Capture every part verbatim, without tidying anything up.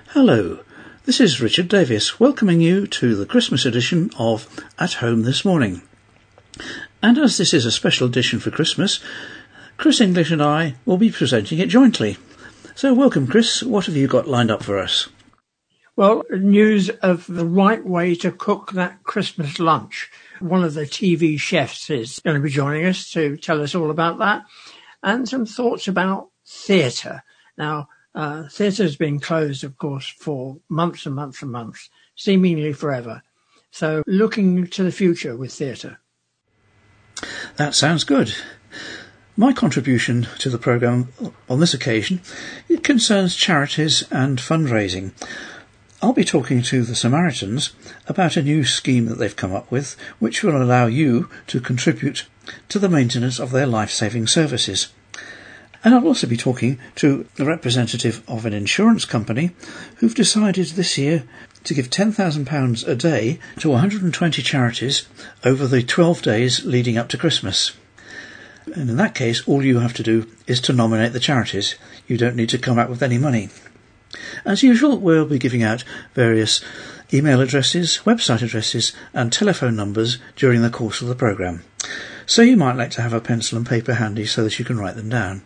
Hello, this is Richard Davis welcoming you to the Christmas edition of At Home This Morning. And as this is a special edition for Christmas, Chris English and I will be presenting it jointly. So welcome, Chris. What have you got lined up for us? Well, news of the right way to cook that Christmas lunch. One of the T V chefs is going to be joining us to tell us all about that. And some thoughts about theatre. Now, Uh, theatre has been closed, of course, for months and months and months, seemingly forever. So looking to the future with theatre. That sounds good. My contribution to the programme on this occasion, it concerns charities and fundraising. I'll be talking to the Samaritans about a new scheme that they've come up with, which will allow you to contribute to the maintenance of their life-saving services. And I'll also be talking to a representative of an insurance company who've decided this year to give ten thousand pounds a day to one hundred twenty charities over the twelve days leading up to Christmas. And in that case, all you have to do is to nominate the charities. You don't need to come out with any money. As usual, we'll be giving out various email addresses, website addresses and telephone numbers during the course of the programme. So you might like to have a pencil and paper handy so that you can write them down.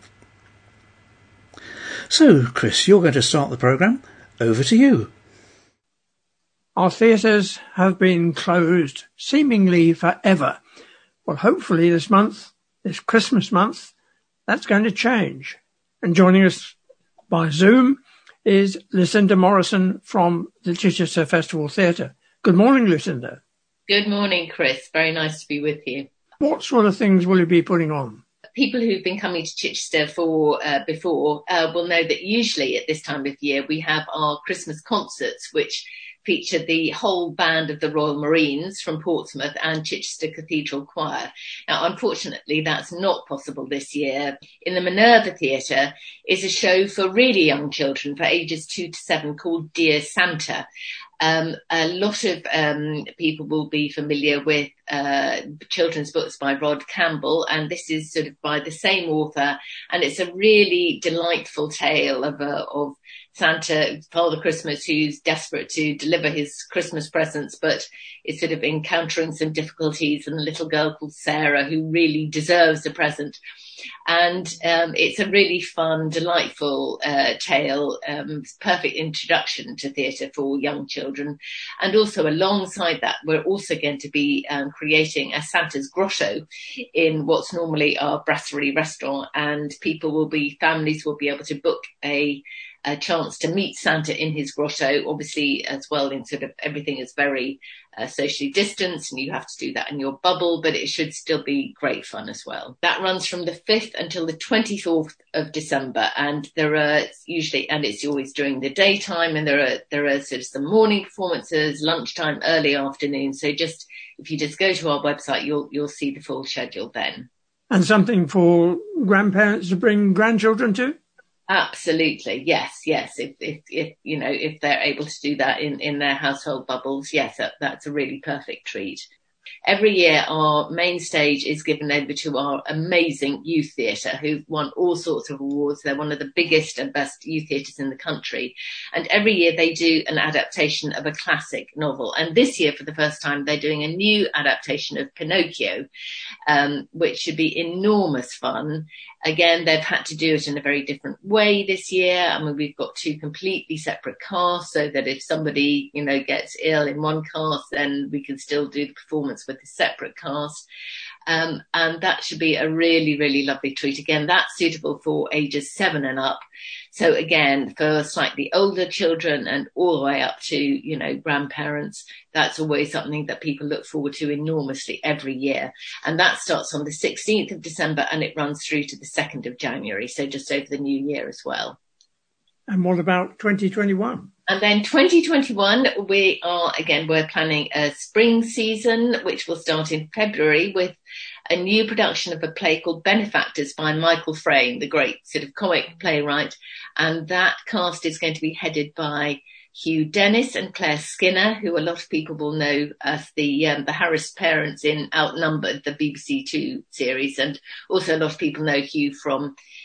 So, Chris, you're going to start the programme. Over to you. Our theatres have been closed seemingly forever. Well, hopefully this month, this Christmas month, that's going to change. And joining us by Zoom is Lucinda Morrison from the Chichester Festival Theatre. Good morning, Lucinda. Good morning, Chris. Very nice to be with you. What sort of things will you be putting on? People who've been coming to Chichester for uh, before uh, will know that usually at this time of year we have our Christmas concerts, which feature the whole band of the Royal Marines from Portsmouth and Chichester Cathedral Choir. Now, unfortunately, that's not possible this year. In the Minerva Theatre is a show for really young children, for ages two to seven, called Dear Santa. Um, a lot of um, people will be familiar with uh, children's books by Rod Campbell, and this is sort of by the same author, and it's a really delightful tale of, uh, of Santa, Father Christmas, who's desperate to deliver his Christmas presents, but is sort of encountering some difficulties, and a little girl called Sarah who really deserves a present. And um, it's a really fun, delightful uh, tale, um, perfect introduction to theatre for young children. And also alongside that, we're also going to be um, creating a Santa's Grotto in what's normally our brasserie restaurant, and people will be, families will be able to book a a chance to meet Santa in his grotto, obviously as well in sort of everything is very uh, socially distanced and you have to do that in your bubble, but it should still be great fun as well. That runs from the fifth until the twenty-fourth of December, and there are usually, and it's always during the daytime, and there are, there are sort of some morning performances, lunchtime, early afternoon. So just, if you just go to our website, you'll, you'll see the full schedule then. And something for grandparents to bring grandchildren to? Absolutely. Yes. Yes. If, if, if, you know, if they're able to do that in, in their household bubbles, yes, that, that's a really perfect treat. Every year, our main stage is given over to our amazing youth theatre, who've won all sorts of awards. They're one of the biggest and best youth theatres in the country. And every year they do an adaptation of a classic novel. And this year, for the first time, they're doing a new adaptation of Pinocchio, um, which should be enormous fun. Again, they've had to do it in a very different way this year. I mean, we've got two completely separate casts, so that if somebody, you know, gets ill in one cast, then we can still do the performance with a separate cast. Um, and that should be a really, really lovely treat. Again, that's suitable for ages seven and up. So again, for slightly older children and all the way up to, you know, grandparents, that's always something that people look forward to enormously every year. And that starts on the sixteenth of December and it runs through to the second of January. So just over the new year as well. And what about twenty twenty-one? And then twenty twenty-one, we are, again, we're planning a spring season, which will start in February with a new production of a play called Benefactors by Michael Frayn, the great sort of comic playwright. And that cast is going to be headed by Hugh Dennis and Claire Skinner, who a lot of people will know as the um, the Harris parents in Outnumbered, the B B C Two series. And also a lot of people know Hugh from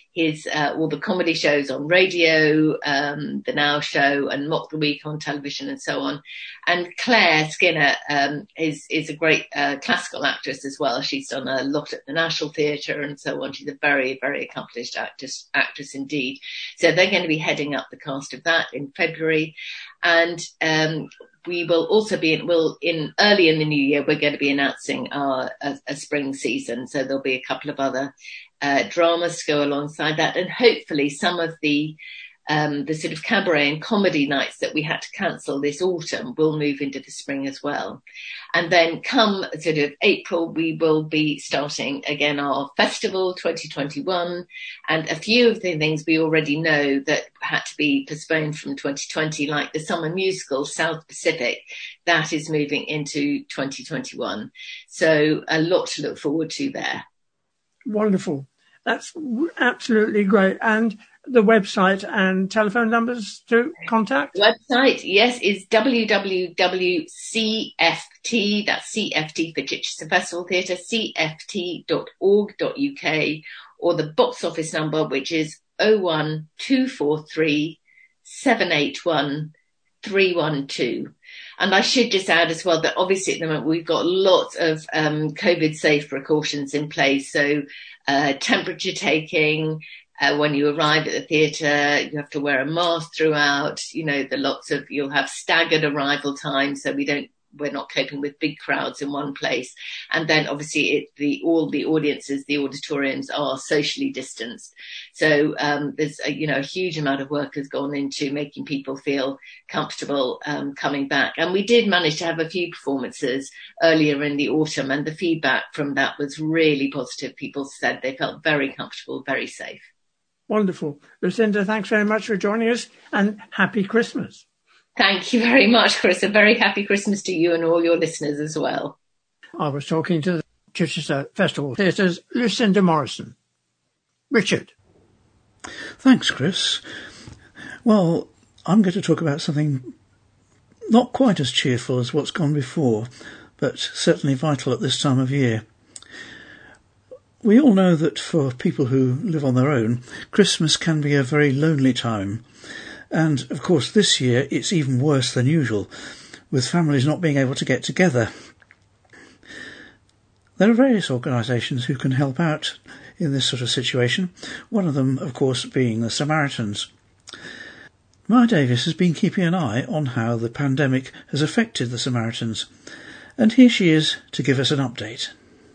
his uh, all the comedy shows on radio, um, the Now Show and Mock the Week on television and so on. And Claire Skinner um, is is a great uh, classical actress as well. She's done a lot at the National Theatre and so on. She's a very, very accomplished actress, actress indeed. So they're going to be heading up the cast of that in February. And um, we will also be in, will in early in the new year, we're going to be announcing our a, a spring season. So there'll be a couple of other uh, dramas to go alongside that. And hopefully some of the Um, the sort of cabaret and comedy nights that we had to cancel this autumn will move into the spring as well. And then come sort of April, we will be starting again our festival twenty twenty-one. And a few of the things we already know that had to be postponed from twenty twenty, like the summer musical South Pacific, that is moving into twenty twenty-one. So a lot to look forward to there. Wonderful. That's absolutely great. And the website and telephone numbers to contact? The website, yes, is w w w dot c f t, that's C F T for Chichester Festival Theatre, c f t dot org dot u k, or the box office number, which is oh one two four three seven eight one three one two. And I should just add as well that obviously at the moment we've got lots of um, COVID safe precautions in place. So uh, temperature taking, Uh, when you arrive at the theatre, you have to wear a mask throughout. You know, the lots of, you'll have staggered arrival times, so we don't, we're not coping with big crowds in one place. And then obviously it, the, all the audiences, the auditoriums are socially distanced. So, um, there's a, you know, a huge amount of work has gone into making people feel comfortable, um, coming back. And we did manage to have a few performances earlier in the autumn, and the feedback from that was really positive. People said they felt very comfortable, very safe. Wonderful. Lucinda, thanks very much for joining us, and happy Christmas. Thank you very much, Chris. A very happy Christmas to you and all your listeners as well. I was talking to the Chichester Festival Theatre's Lucinda Morrison. Richard. Thanks, Chris. Well, I'm going to talk about something not quite as cheerful as what's gone before, but certainly vital at this time of year. We all know that for people who live on their own, Christmas can be a very lonely time. And, of course, this year it's even worse than usual, with families not being able to get together. There are various organisations who can help out in this sort of situation, one of them, of course, being the Samaritans. Maya Davis has been keeping an eye on how the pandemic has affected the Samaritans, and here she is to give us an update.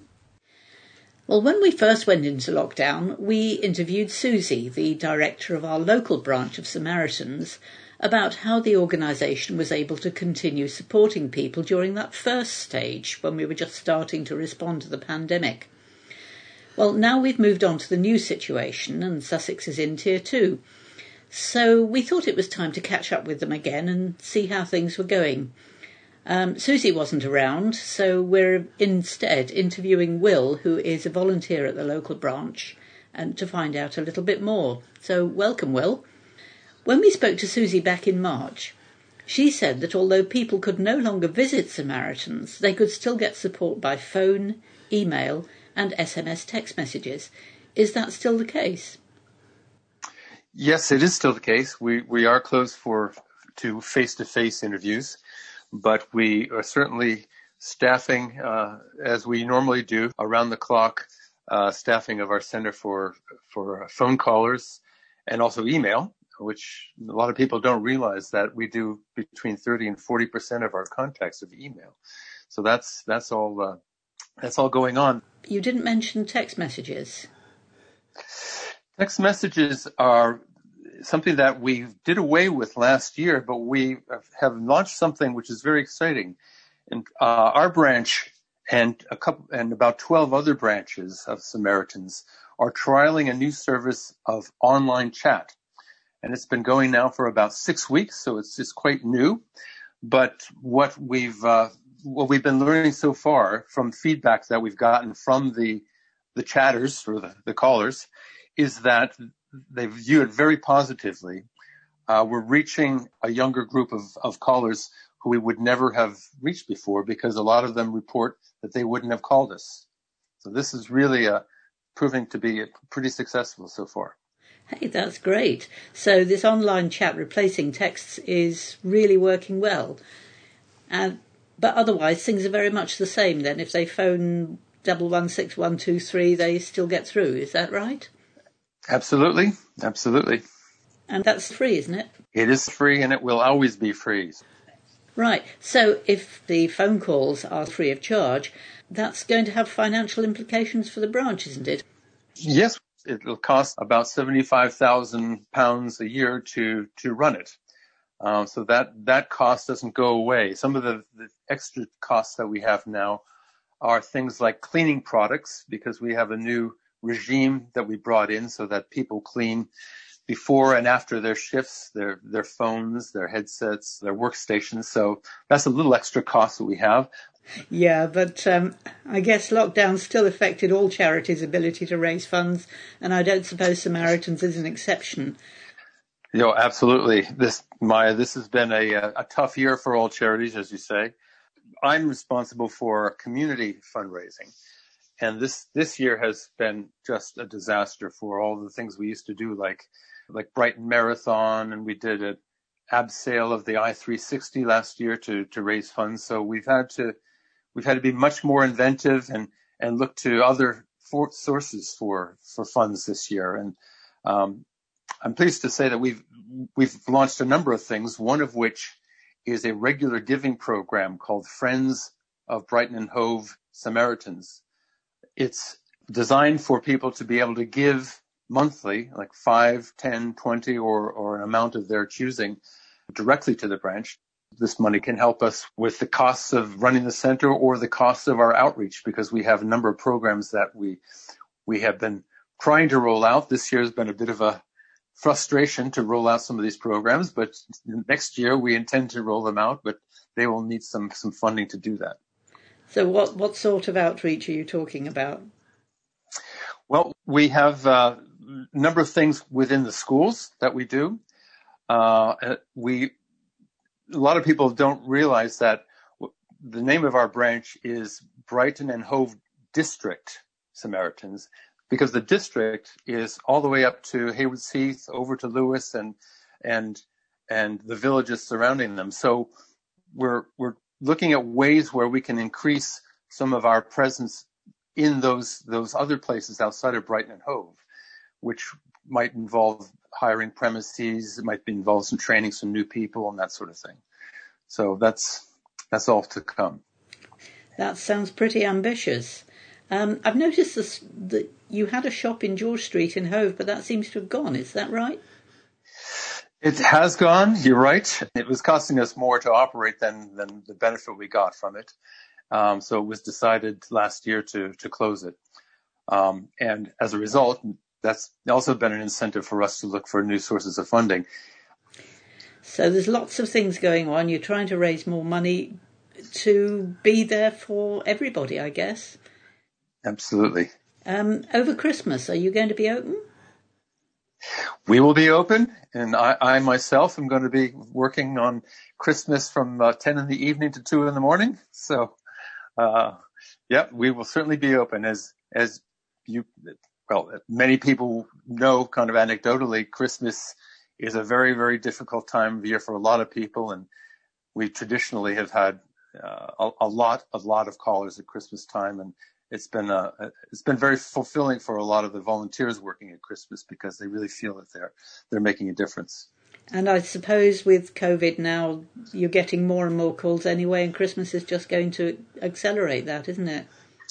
Well, when we first went into lockdown, we interviewed Susie, the director of our local branch of Samaritans, about how the organisation was able to continue supporting people during that first stage when we were just starting to respond to the pandemic. Well, now we've moved on to the new situation and Sussex is in tier two. So we thought it was time to catch up with them again and see how things were going. Um, Susie wasn't around, so we're instead interviewing Will, who is a volunteer at the local branch, and to find out a little bit more. So welcome, Will. When we spoke to Susie back in March, she said that although people could no longer visit Samaritans, they could still get support by phone, email and S M S text messages. Is that still the case? Yes, it is still the case. We we are closed for to face-to-face interviews, but we are certainly staffing, uh, as we normally do, around the clock, uh, staffing of our center for for phone callers and also email, which a lot of people don't realize that we do between thirty and forty percent of our contacts of email. So that's that's all uh, that's all going on. You didn't mention text messages. Text messages are something that we did away with last year, but we have launched something which is very exciting. And uh, our branch and a couple and about twelve other branches of Samaritans are trialing a new service of online chat. And it's been going now for about six weeks, so it's just quite new. But what we've uh, what we've been learning so far from feedback that we've gotten from the the chatters or the, the callers is that they view it very positively. Uh, we're reaching a younger group of, of callers who we would never have reached before because a lot of them report that they wouldn't have called us. So this is really uh, proving to be pretty successful so far. Hey, that's great. So this online chat replacing texts is really working well. And but otherwise, things are very much the same then. If they phone double one six one two three, they still get through. Is that right? Absolutely. Absolutely. And that's free, isn't it? It is free, and it will always be free. Right. So if the phone calls are free of charge, that's going to have financial implications for the branch, isn't it? Yes. It'll cost about seventy-five thousand pounds a year to, to run it. Um, so that, that cost doesn't go away. Some of the, the extra costs that we have now are things like cleaning products, because we have a new regime that we brought in so that people clean before and after their shifts, their, their phones, their headsets, their workstations. So that's a little extra cost that we have. Yeah, but um, I guess lockdown still affected all charities' ability to raise funds, and I don't suppose Samaritans is an exception. You know, absolutely. This, Maya, this has been a, a tough year for all charities, as you say. I'm responsible for community fundraising, and this, this year has been just a disaster for all the things we used to do, like like Brighton Marathon, and we did an abseil of the I three sixty last year to to raise funds. So we've had to we've had to be much more inventive and and look to other for, sources for for funds this year. And um, I'm pleased to say that we've we've launched a number of things. One of which is a regular giving program called Friends of Brighton and Hove Samaritans. It's designed for people to be able to give monthly, like five, ten, twenty, or, or an amount of their choosing directly to the branch. This money can help us with the costs of running the center or the costs of our outreach, because we have a number of programs that we we have been trying to roll out. This year has been a bit of a frustration to roll out some of these programs, but next year we intend to roll them out, but they will need some, some funding to do that. So what, what sort of outreach are you talking about? Well, we have uh, a number of things within the schools that we do. Uh, we, a lot of people don't realize that the name of our branch is Brighton and Hove District Samaritans, because the district is all the way up to Haywards Heath, over to Lewis, and and and the villages surrounding them. So we're we're looking at ways where we can increase some of our presence in those those other places outside of Brighton and Hove, which might involve hiring premises, it might involve some training some new people and that sort of thing. So that's that's all to come. That sounds pretty ambitious. Um, I've noticed this, that you had a shop in George Street in Hove, but that seems to have gone. Is that right? It has gone. You're right. It was costing us more to operate than, than the benefit we got from it. Um, so it was decided last year to, to close it. Um, and as a result, that's also been an incentive for us to look for new sources of funding. So there's lots of things going on. You're trying to raise more money to be there for everybody, I guess. Absolutely. Um, over Christmas, are you going to be open? We will be open, and I, I myself am going to be working on Christmas from uh, ten in the evening to two in the morning. So, uh, yeah, we will certainly be open. As as you, well, many people know, kind of anecdotally, Christmas is a very, very difficult time of year for a lot of people, and we traditionally have had uh, a, a lot, a lot of callers at Christmas time, and It's been uh, it's been very fulfilling for a lot of the volunteers working at Christmas, because they really feel that they're they're making a difference. And I suppose with COVID now, you're getting more and more calls anyway, and Christmas is just going to accelerate that, isn't it?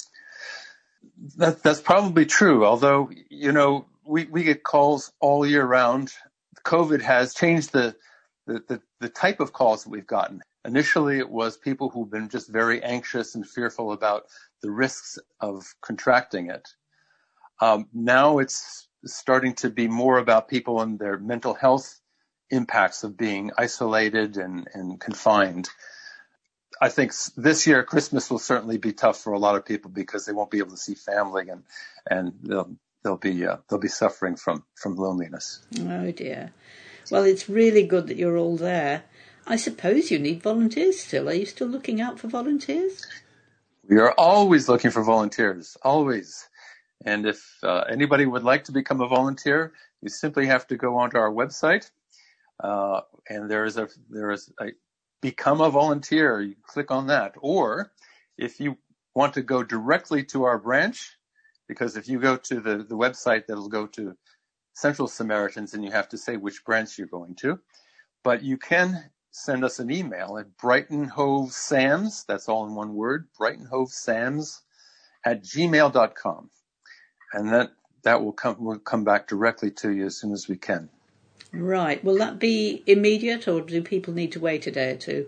That, that's probably true. Although, you know, we, we get calls all year round. COVID has changed the, the, the, the type of calls that we've gotten. Initially, it was people who've been just very anxious and fearful about the risks of contracting it. Um, now it's starting to be more about people and their mental health impacts of being isolated and, and confined. I think this year Christmas will certainly be tough for a lot of people, because they won't be able to see family, and and they'll they'll be uh, they'll be suffering from from loneliness. Oh dear. Well, it's really good that you're all there. I suppose you need volunteers still. Are you still looking out for volunteers? We are always looking for volunteers, always. And if uh, anybody would like to become a volunteer, you simply have to go onto our website, uh, and there is a there is a become a volunteer. You click on that, or if you want to go directly to our branch, because if you go to the, the website, that'll go to Central Samaritans, and you have to say which branch you're going to. But you can send us an email at Brighton Hove Sams, that's all in one word, Brighton Hove Sams at gmail dot com. And that, that will come, will come back directly to you as soon as we can. Right. Will that be immediate, or do people need to wait a day or two?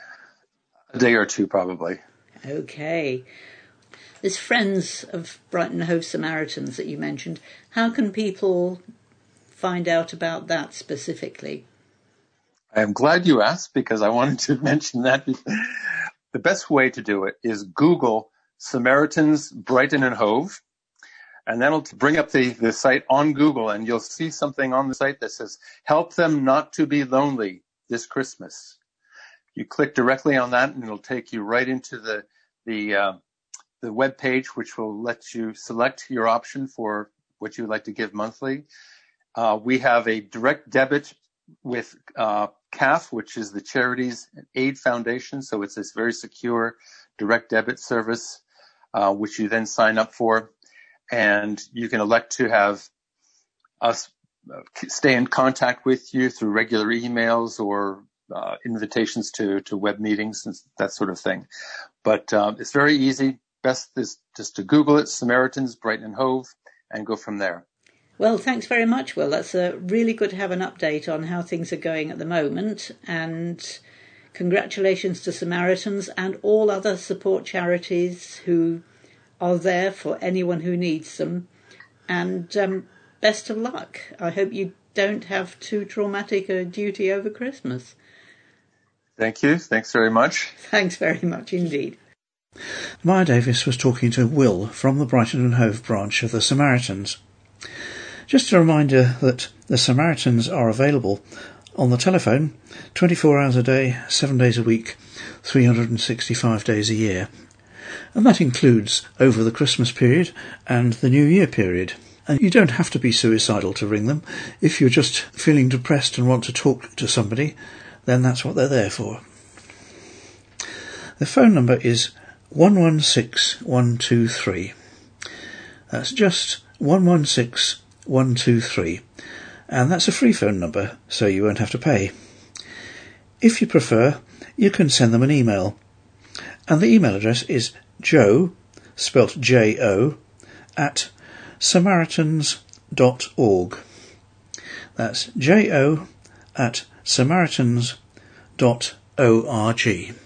A day or two, probably. Okay. There's Friends of Brighton Hove Samaritans that you mentioned. How can people find out about that specifically? I am glad you asked, because I wanted to mention that. The best way to do it is Google Samaritans Brighton and Hove, and that'll bring up the, the site on Google, and you'll see something on the site that says, help them not to be lonely this Christmas. You click directly on that, and it'll take you right into the the uh, the web page, which will let you select your option for what you would like to give monthly. Uh, we have a direct debit with uh, C A F, which is the Charities Aid Foundation. So it's this very secure direct debit service, uh, which you then sign up for. And you can elect to have us stay in contact with you through regular emails or uh, invitations to, to web meetings and that sort of thing. But um, it's very easy. Best is just to Google it, Samaritans, Brighton and Hove, and go from there. Well, thanks very much, Will. That's uh, really good to have an update on how things are going at the moment. And congratulations to Samaritans and all other support charities who are there for anyone who needs them. And um, best of luck. I hope you don't have too traumatic a duty over Christmas. Thank you. Thanks very much. Thanks very much indeed. Maya Davis was talking to Will from the Brighton and Hove branch of the Samaritans. Just a reminder that the Samaritans are available on the telephone twenty-four hours a day, seven days a week, three hundred sixty-five days a year. And that includes over the Christmas period and the New Year period. And you don't have to be suicidal to ring them. If you're just feeling depressed and want to talk to somebody, then that's what they're there for. The phone number is one one six one two three. That's just one one six one two three. And that's a free phone number, so you won't have to pay. If you prefer, you can send them an email. And the email address is joe, spelt J O, at samaritans dot org. That's J O at samaritans dot org.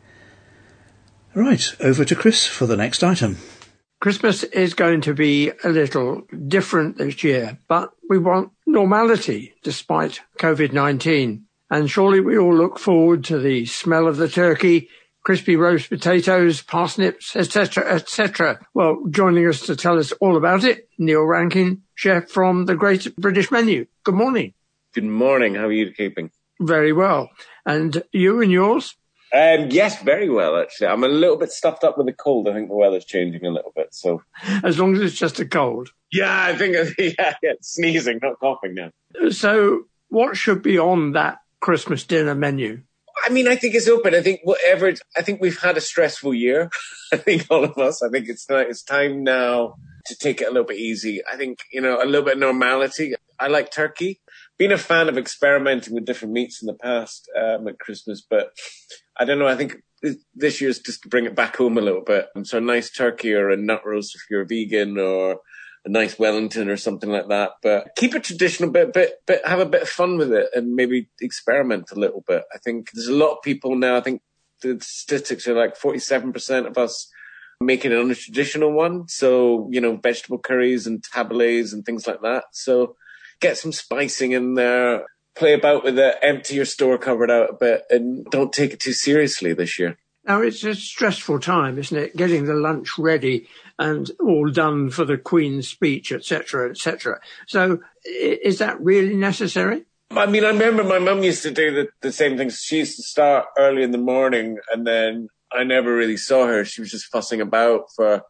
Right, over to Chris for the next item. Christmas is going to be a little different this year, but we want normality despite COVID nineteen. And surely we all look forward to the smell of the turkey, crispy roast potatoes, parsnips, et cetera, et cetera. Well, joining us to tell us all about it, Neil Rankin, chef from the Great British Menu. Good morning. Good morning. How are you keeping? Very well. And you and yours? Um, yes, very well, actually. I'm a little bit stuffed up with a cold. I think the weather's changing a little bit, so. As long as it's just a cold. Yeah, I think, yeah, yeah, sneezing, not coughing now. So what should be on that Christmas dinner menu? I mean, I think it's open. I think whatever, I think we've had a stressful year. I think all of us, I think it's, it's time now to take it a little bit easy. I think, you know, a little bit of normality. I like turkey. Been a fan of experimenting with different meats in the past um, at Christmas, but I don't know. I think this year's just to bring it back home a little bit. So a nice turkey or a nut roast if you're a vegan, or a nice Wellington or something like that. But keep it traditional, but, but, but have a bit of fun with it and maybe experiment a little bit. I think there's a lot of people now. I think the statistics are like forty-seven percent of us making it on a traditional one. So, you know, vegetable curries and taboulehs and things like that. So get some spicing in there, play about with it, empty your store cupboard out a bit, and don't take it too seriously this year. Now, it's a stressful time, isn't it? Getting the lunch ready and all done for the Queen's speech, et cetera, et cetera. So is that really necessary? I mean, I remember my mum used to do the, the same things. She used to start early in the morning, and then I never really saw her. She was just fussing about for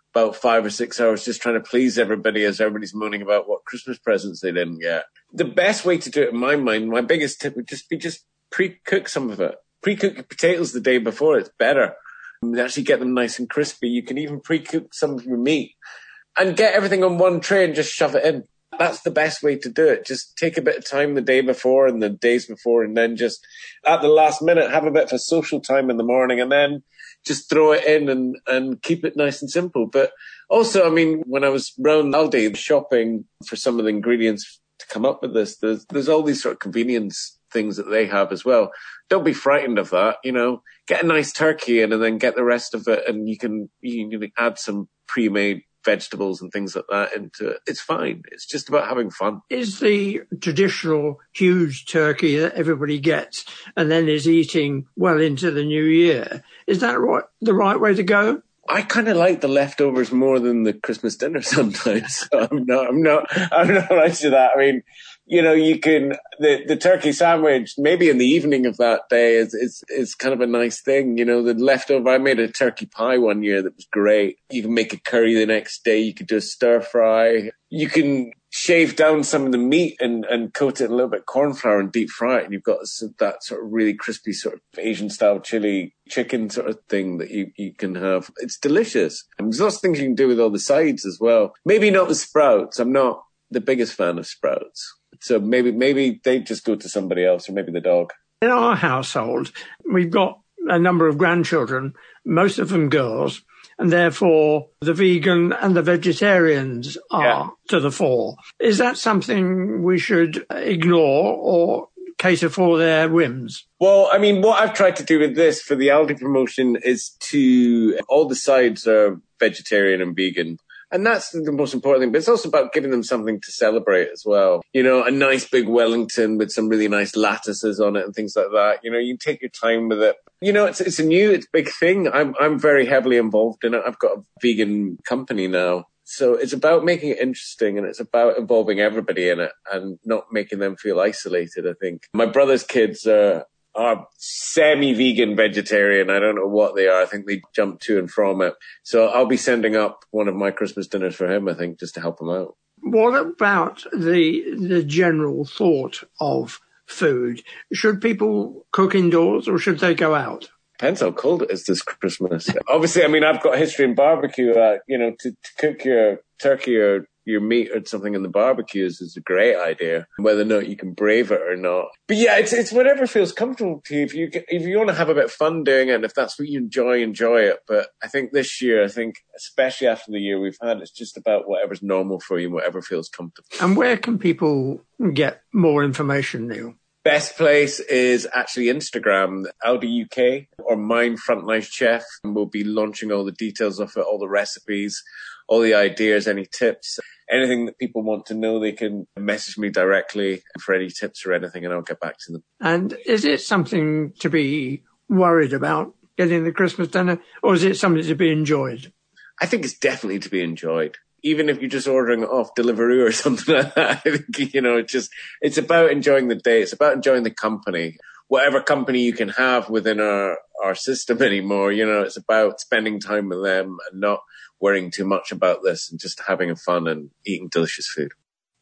about five or six hours just trying to please everybody as everybody's moaning about what Christmas presents they didn't get. The best way to do it, in my mind, my biggest tip would just be just pre-cook some of it. Pre-cook your potatoes the day before. It's better. You actually get them nice and crispy. You can even pre-cook some of your meat and get everything on one tray and just shove it in. That's the best way to do it. Just take a bit of time the day before and the days before, and then just at the last minute have a bit of a social time in the morning, and then just throw it in and, and keep it nice and simple. But also, I mean, when I was round Aldi shopping for some of the ingredients to come up with this, there's, there's all these sort of convenience things that they have as well. Don't be frightened of that, you know. Get a nice turkey in and then get the rest of it, and you can, you can add some pre-made vegetables and things like that into it. It's fine. It's just about having fun. Is the traditional huge turkey that everybody gets and then is eating well into the new year, is that right, the right way to go? I kind of like the leftovers more than the Christmas dinner sometimes. So I'm not, I'm not, I'm not into that. I mean, you know, you can, the, the turkey sandwich, maybe in the evening of that day is, is, is kind of a nice thing. You know, the leftover, I made a turkey pie one year that was great. You can make a curry the next day. You could do a stir fry. You can shave down some of the meat and, and coat it in a little bit of corn flour and deep fry it. And you've got that sort of really crispy sort of Asian style chili chicken sort of thing that you, you can have. It's delicious. And there's lots of things you can do with all the sides as well. Maybe not the sprouts. I'm not the biggest fan of sprouts. So maybe maybe they just go to somebody else, or maybe the dog. In our household, we've got a number of grandchildren, most of them girls, and therefore the vegan and the vegetarians are yeah. to the fore. Is that something we should ignore or cater for their whims? Well, I mean, what I've tried to do with this for the Aldi promotion is to, all the sides are vegetarian and vegan. And that's the most important thing. But it's also about giving them something to celebrate as well. You know, a nice big Wellington with some really nice lattices on it and things like that. You know, you take your time with it. You know, it's it's a new, it's a big thing. I'm I'm very heavily involved in it. I've got a vegan company now. So it's about making it interesting, and it's about involving everybody in it and not making them feel isolated, I think. My brother's kids are... are semi-vegan vegetarian. I don't know what they are. I think they jump to and from it. So I'll be sending up one of my Christmas dinners for him, I think, just to help him out. What about the the general thought of food? Should people cook indoors or should they go out? Depends how cold it is this Christmas. Obviously, I mean, I've got history in barbecue. Uh, you know, to, to cook your turkey or your meat or something in the barbecues is a great idea, whether or not you can brave it or not. But yeah, it's it's whatever feels comfortable to you. If you if you want to have a bit of fun doing it, and if that's what you enjoy, enjoy it. But I think this year, I think especially after the year we've had, it's just about whatever's normal for you, whatever feels comfortable. And where can people get more information, Neil? Best place is actually Instagram, Aldi U K, or Mine Frontline Chef. And we'll be launching all the details of it, all the recipes, all the ideas, any tips. Anything that people want to know, they can message me directly for any tips or anything, and I'll get back to them. And is it something to be worried about, getting the Christmas dinner, or is it something to be enjoyed? I think it's definitely to be enjoyed. Even if you're just ordering it off Deliveroo or something like that, I think, you know, it's just, it's about enjoying the day. It's about enjoying the company. Whatever company you can have within our, our system anymore, you know, it's about spending time with them and not worrying too much about this and just having fun and eating delicious food.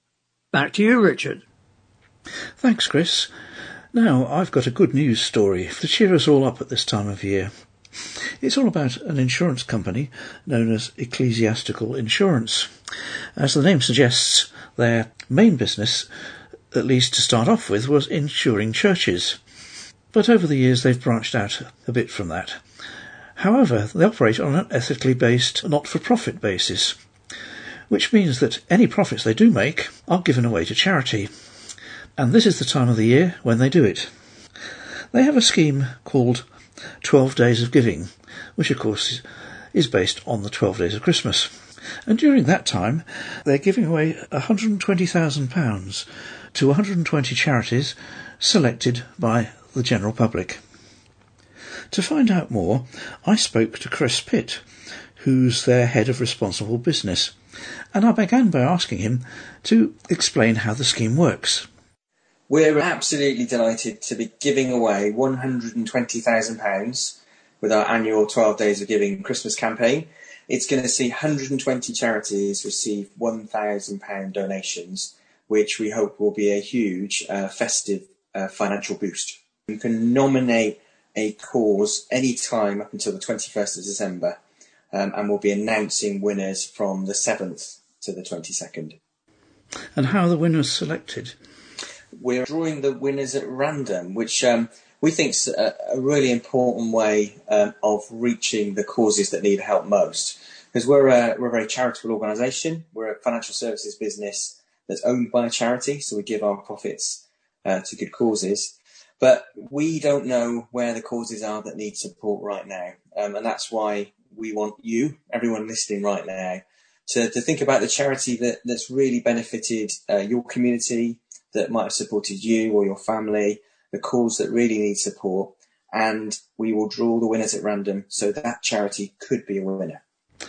Back to you, Richard. Thanks, Chris. Now, I've got a good news story to cheer us all up at this time of year. It's all about an insurance company known as Ecclesiastical Insurance. As the name suggests, their main business, at least to start off with, was insuring churches. But over the years they've branched out a bit from that. However, they operate on an ethically based, not-for-profit basis, which means that any profits they do make are given away to charity. And this is the time of the year when they do it. They have a scheme called twelve Days of Giving, which of course is based on the twelve Days of Christmas. And during that time, they're giving away one hundred twenty thousand pounds to one hundred twenty charities selected by the general public. To find out more, I spoke to Chris Pitt, who's their head of responsible business, and I began by asking him to explain how the scheme works. We're absolutely delighted to be giving away one hundred twenty thousand pounds with our annual twelve Days of Giving Christmas campaign. it's going to see one hundred twenty charities receive one thousand pounds donations, which we hope will be a huge uh, festive uh, financial boost. You can nominate a cause any time up until the twenty-first of December, um, and we'll be announcing winners from the seventh to the twenty-second. And how are the winners selected? We're drawing the winners at random, which um, we think is a, a really important way um, of reaching the causes that need help most. Because we're a, we're a very charitable organisation. We're a financial services business that's owned by a charity, so we give our profits uh, to good causes. But we don't know where the causes are that need support right now. Um, and that's why we want you, everyone listening right now, to, to think about the charity that, that's really benefited uh, your community, that might have supported you or your family, the cause that really needs support, and we will draw the winners at random, so that charity could be a winner.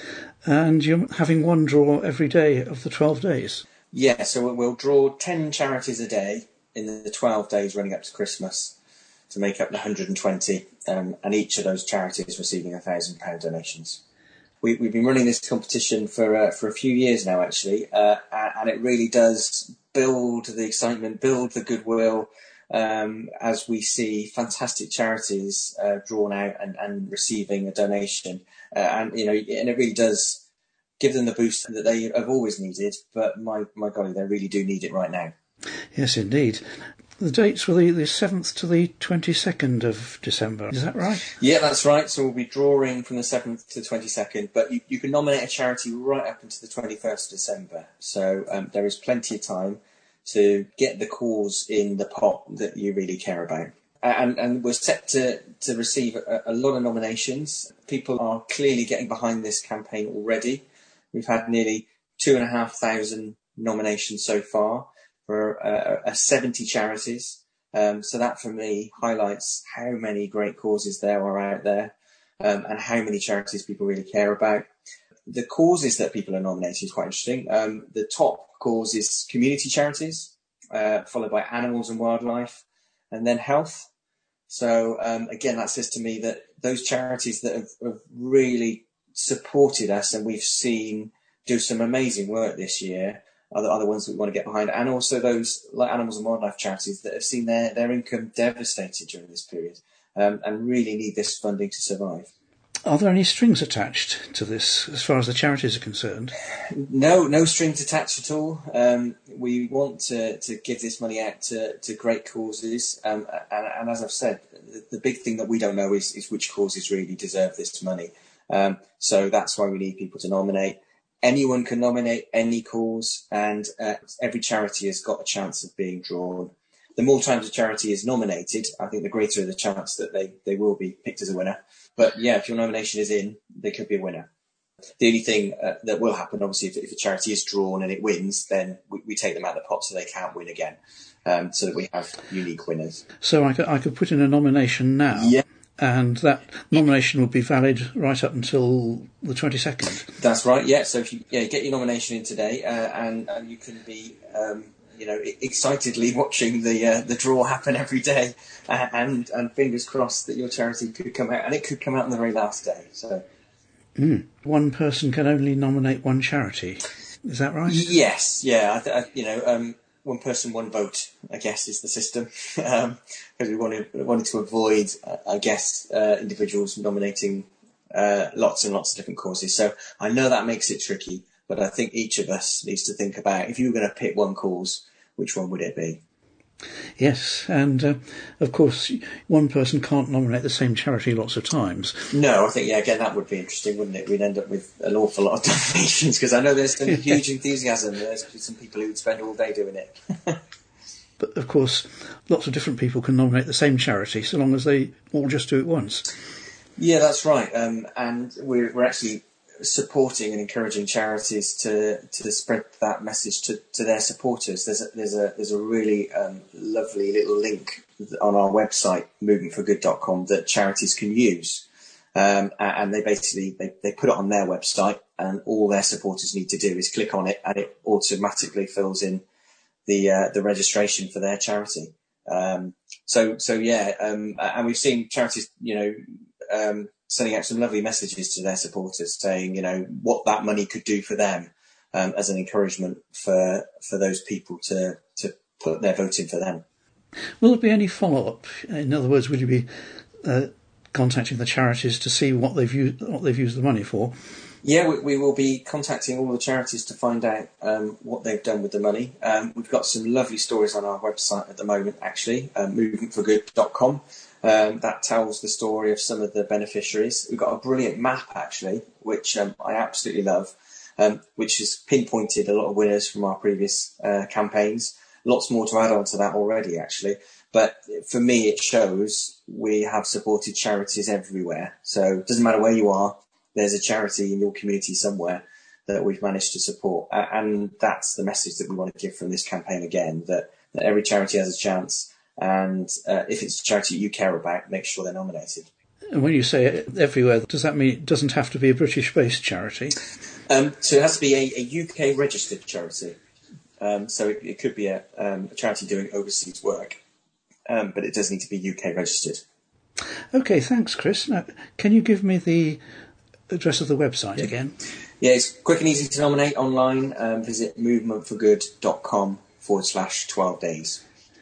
And you're having one draw every day of the twelve days? Yeah, so we'll draw ten charities a day in the twelve days running up to Christmas to make up the one hundred twenty, um, and each of those charities receiving one thousand pounds donations. We, we've been running this competition for uh, for a few years now, actually, uh, and it really does build the excitement, build the goodwill, um, as we see fantastic charities uh, drawn out and, and receiving a donation, uh, and you know, and it really does give them the boost that they have always needed. But my my golly, they really do need it right now. Yes, indeed. The dates were the, the seventh to the twenty-second of December, is that right? Yeah, that's right. So we'll be drawing from the seventh to the twenty-second, but you, you can nominate a charity right up until the twenty-first of December. So um, there is plenty of time to get the cause in the pot that you really care about. And, and we're set to, to receive a, a lot of nominations. People are clearly getting behind this campaign already. We've had nearly two and a half thousand nominations so far for uh, uh, seventy charities. Um, so that, for me, highlights how many great causes there are out there, um, and how many charities people really care about. The causes that people are nominating is quite interesting. Um, the top cause is community charities, uh, followed by animals and wildlife, and then health. So, um, again, that says to me that those charities that have, have really supported us and we've seen do some amazing work this year are the other ones that we want to get behind, and also those like animals and wildlife charities that have seen their, their income devastated during this period, um, and really need this funding to survive. Are there any strings attached to this as far as the charities are concerned? No, no strings attached at all. Um, we want to, to give this money out to, to great causes, um, and, and as I've said, the, the big thing that we don't know is, is which causes really deserve this money. Um, so that's why we need people to nominate. Anyone can nominate any cause, and uh, every charity has got a chance of being drawn. The more times a charity is nominated, I think the greater the chance that they, they will be picked as a winner. But yeah, if your nomination is in, they could be a winner. The only thing uh, that will happen, obviously, if, if a charity is drawn and it wins, then we, we take them out of the pot so they can't win again, um, so that we have unique winners. So I could, I could put in a nomination now? Yeah. And that nomination will be valid right up until the twenty-second. That's right. Yeah. So if you yeah, get your nomination in today, uh, and, and you can be um, you know excitedly watching the uh, the draw happen every day, uh, and and fingers crossed that your charity could come out, and it could come out on the very last day. So mm. One person can only nominate one charity. Is that right? Yes. Yeah. I th- I, you know. Um, One person, one vote, I guess, is the system. um, because we wanted, wanted to avoid, uh, I guess, uh, individuals nominating uh, lots and lots of different causes. So I know that makes it tricky, but I think each of us needs to think about, if you were going to pick one cause, which one would it be? Yes, and uh, of course, one person can't nominate the same charity lots of times. No, I think, yeah, again, that would be interesting, wouldn't it? We'd end up with an awful lot of donations, because I know there's some huge enthusiasm. There's some people who would spend all day doing it. But of course, lots of different people can nominate the same charity, so long as they all just do it once. Yeah, that's right. Um, and we're, we're actually supporting and encouraging charities to to spread that message to, to their supporters. There's a, there's a there's a really um, lovely little link on our website, movement for good dot com, that charities can use, um, and they basically they, they put it on their website, and all their supporters need to do is click on it, and it automatically fills in the uh, the registration for their charity. Um, so so yeah, um, and we've seen charities, you know. Um, sending out some lovely messages to their supporters saying, you know, what that money could do for them um, as an encouragement for for those people to, to put their vote in for them. Will there be any follow-up? In other words, will you be uh, contacting the charities to see what they've used, what they've used the money for? Yeah, we, we will be contacting all the charities to find out um, what they've done with the money. Um, we've got some lovely stories on our website at the moment, actually, um, movement for good dot com. Um, that tells the story of some of the beneficiaries. We've got a brilliant map, actually, which um, I absolutely love, um, which has pinpointed a lot of winners from our previous uh, campaigns. Lots more to add on to that already, actually. But for me, it shows we have supported charities everywhere. So it doesn't matter where you are, there's a charity in your community somewhere that we've managed to support. And that's the message that we want to give from this campaign again, that, that every charity has a chance. And uh, if it's a charity you care about, make sure they're nominated. And when you say everywhere, does that mean it doesn't have to be a British-based charity? Um, so it has to be a, a U K-registered charity. Um, so it, it could be a, um, a charity doing overseas work, um, but it does need to be U K-registered. OK, thanks, Chris. Now, can you give me the address of the website yeah. again? Yeah, it's quick and easy to nominate online. Um, visit movement for good dot com forward slash twelve days.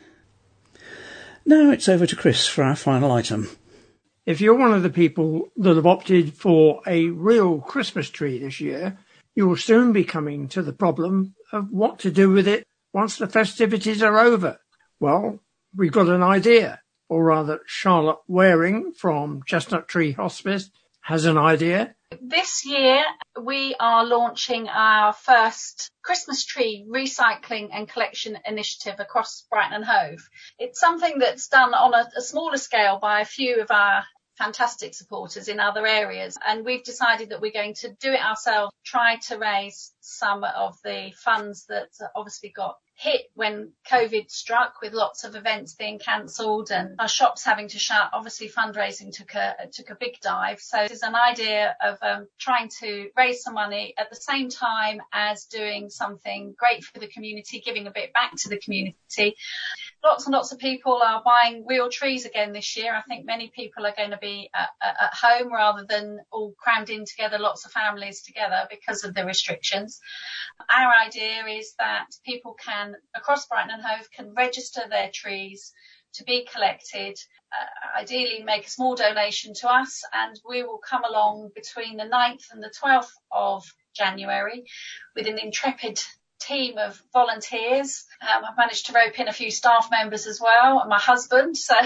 Now it's over to Chris for our final item. If you're one of the people that have opted for a real Christmas tree this year, you will soon be coming to the problem of what to do with it once the festivities are over. Well, we've got an idea, or rather Charlotte Waring from Chestnut Tree Hospice has an idea. This year, we are launching our first Christmas tree recycling and collection initiative across Brighton and Hove. It's something that's done on a, a smaller scale by a few of our fantastic supporters in other areas, and we've decided that we're going to do it ourselves, try to raise some of the funds that obviously got hit when COVID struck, with lots of events being cancelled and our shops having to shut. Obviously fundraising took a took a big dive, so this is an idea of um, trying to raise some money at the same time as doing something great for the community, giving a bit back to the community. Lots and lots of people are buying real trees again this year. I think many people are going to be at, at home rather than all crammed in together, lots of families together because of the restrictions. Our idea is that people can, across Brighton and Hove, can register their trees to be collected, uh, ideally make a small donation to us, and we will come along between the ninth and the twelfth of January with an intrepid team of volunteers. Um, I've managed to rope in a few staff members as well, and my husband. So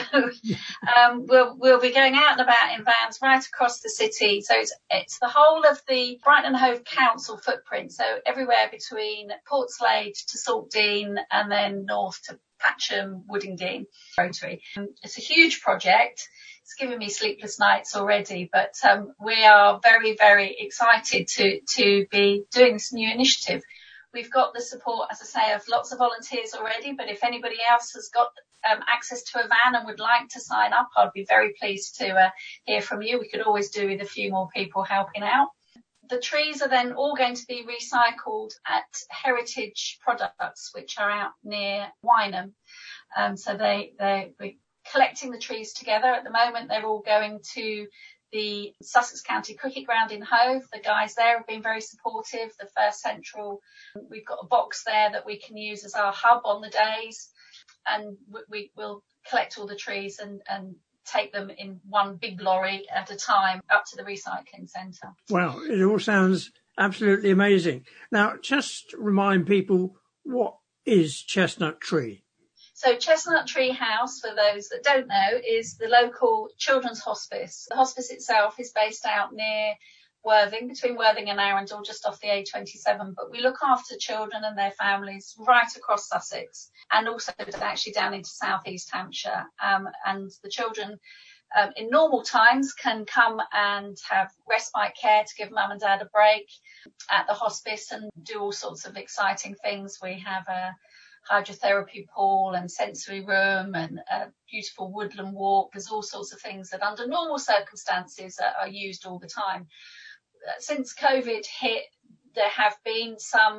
um, we'll we'll be going out and about in vans right across the city. So it's it's the whole of the Brighton and Hove Council footprint. So everywhere between Portslade to Saltdean and then north to Patcham, Woodingdean, Rotary. Um, it's a huge project. It's given me sleepless nights already, but um, we are very, very excited to to be doing this new initiative. We've got the support, as I say, of lots of volunteers already, but if anybody else has got um, access to a van and would like to sign up, I'd be very pleased to uh, hear from you. We could always do with a few more people helping out. The trees are then all going to be recycled at Heritage Products, which are out near Wynham. Um, so they, they, we're collecting the trees together. At the moment, they're all going to the Sussex County Cricket Ground in Hove. The guys there have been very supportive. The First Central, we've got a box there that we can use as our hub on the days, and we, we will collect all the trees and, and take them in one big lorry at a time up to the recycling centre. Well, it all sounds absolutely amazing. Now, just remind people, what is Chestnut Tree? So Chestnut Tree House, for those that don't know, is the local children's hospice. The hospice itself is based out near Worthing, between Worthing and Arundel, just off the A twenty-seven. But we look after children and their families right across Sussex, and also actually down into South East Hampshire. Um, and the children um, in normal times can come and have respite care to give mum and dad a break at the hospice and do all sorts of exciting things. We have a hydrotherapy pool and sensory room and a beautiful woodland walk. There's all sorts of things that under normal circumstances are, are used all the time. Since COVID hit, there have been some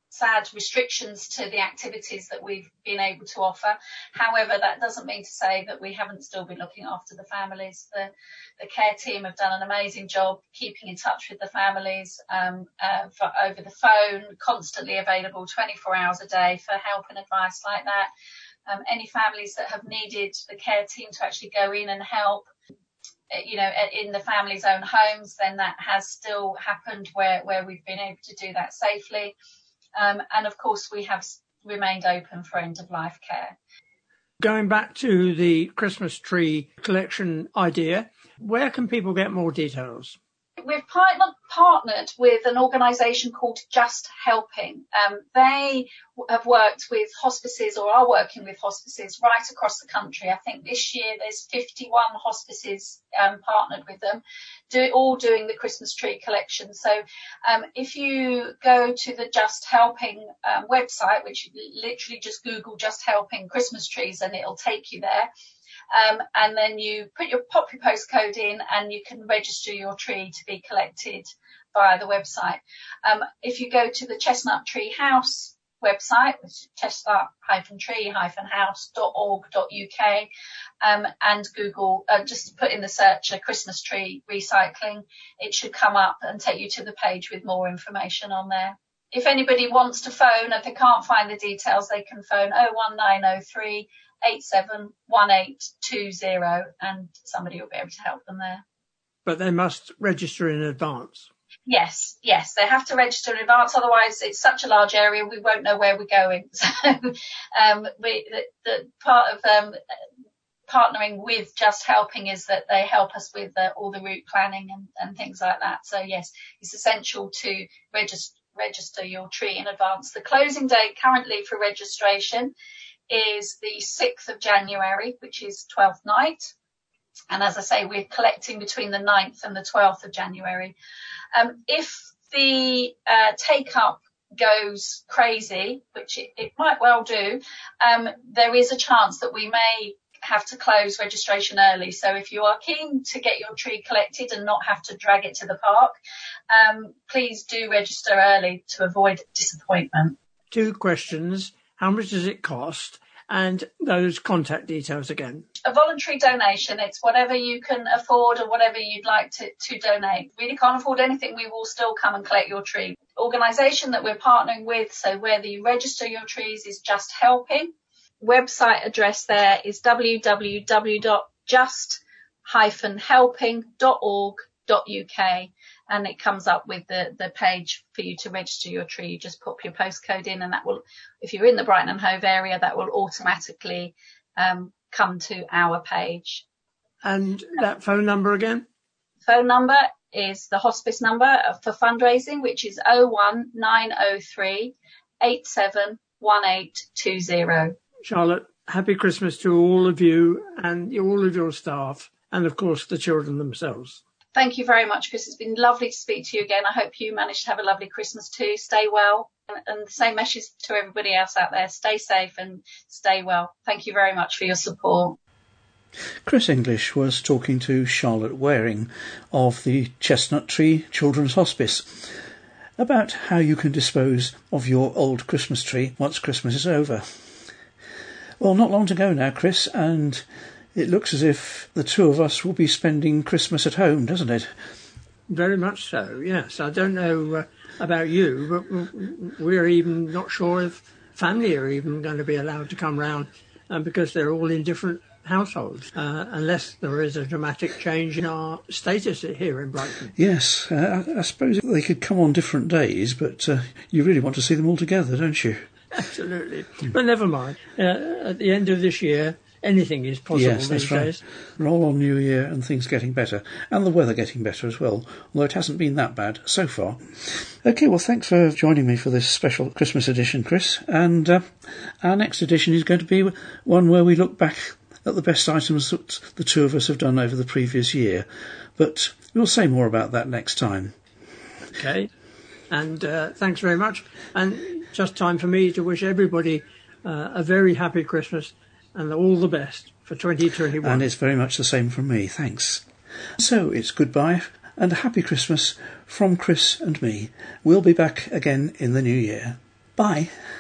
sad restrictions to the activities that we've been able to offer. However, that doesn't mean to say that we haven't still been looking after the families. The, the care team have done an amazing job keeping in touch with the families um, uh, for, over the phone, constantly available twenty-four hours a day for help and advice like that. Um, any families that have needed the care team to actually go in and help, you know, in the family's own homes, then that has still happened where, where we've been able to do that safely. Um, and of course, we have remained open for end-of-life care. Going back to the Christmas tree collection idea, where can people get more details? We've partnered, partnered with an organisation called Just Helping. Um, they have worked with hospices or are working with hospices right across the country. I think this year there's fifty-one hospices um, partnered with them, do, all doing the Christmas tree collection. So um, if you go to the Just Helping um, website, which literally just Google Just Helping Christmas trees and it'll take you there. Um, and then you put your pop your postcode in and you can register your tree to be collected via the website. Um, if you go to the Chestnut Tree House website, which is chestnut tree house dot org dot U K, um, and Google, uh, just put in the search a Christmas tree recycling, it should come up and take you to the page with more information on there. If anybody wants to phone, if they can't find the details, they can phone oh one nine oh three eight seven one eight two zero and somebody will be able to help them there. But they must register in advance. Yes, yes, they have to register in advance. Otherwise, it's such a large area, we won't know where we're going. So, um, we, the, the part of um, partnering with Just Helping is that they help us with uh, all the route planning and, and things like that. So, yes, it's essential to register register your tree in advance. The closing date currently for registration is the sixth of January, which is twelfth night. And as I say, we're collecting between the ninth and the twelfth of January. Um, if the uh, take-up goes crazy, which it, it might well do, um, there is a chance that we may have to close registration early. So if you are keen to get your tree collected and not have to drag it to the park, um, please do register early to avoid disappointment. Two questions. How much does it cost? And those contact details again. A voluntary donation. It's whatever you can afford or whatever you'd like to, to donate. Really can't afford anything, we will still come and collect your tree. Organisation that we're partnering with, so where you register your trees, is Just Helping. Website address there is w w w dot just dash helping dot org dot U K. And it comes up with the, the page for you to register your tree. You just pop your postcode in and that will, if you're in the Brighton and Hove area, that will automatically um, come to our page. And that phone number again? Phone number is the hospice number for fundraising, which is oh one nine oh three eight seven one eight two zero. Charlotte, happy Christmas to all of you and all of your staff and, of course, the children themselves. Thank you very much, Chris. It's been lovely to speak to you again. I hope you managed to have a lovely Christmas too. Stay well. And, and the same message to everybody else out there. Stay safe and stay well. Thank you very much for your support. Chris English was talking to Charlotte Waring of the Chestnut Tree Children's Hospice about how you can dispose of your old Christmas tree once Christmas is over. Well, not long to go now, Chris, and it looks as if the two of us will be spending Christmas at home, doesn't it? Very much so, yes. I don't know uh, about you, but we're even not sure if family are even going to be allowed to come round uh, because they're all in different households, uh, unless there is a dramatic change in our status here in Brighton. Yes, uh, I, I suppose they could come on different days, but uh, you really want to see them all together, don't you? Absolutely. But never mind. Uh, at the end of this year, anything is possible yes, these that's right. days. Roll on New Year and things getting better. And the weather getting better as well, although it hasn't been that bad so far. OK, well, thanks for joining me for this special Christmas edition, Chris. And uh, our next edition is going to be one where we look back at the best items that the two of us have done over the previous year. But we'll say more about that next time. OK. And uh, thanks very much. And just time for me to wish everybody uh, a very happy Christmas and all the best for twenty twenty-one. And it's very much the same from me, thanks. So it's goodbye and a happy Christmas from Chris and me. We'll be back again in the new year. Bye.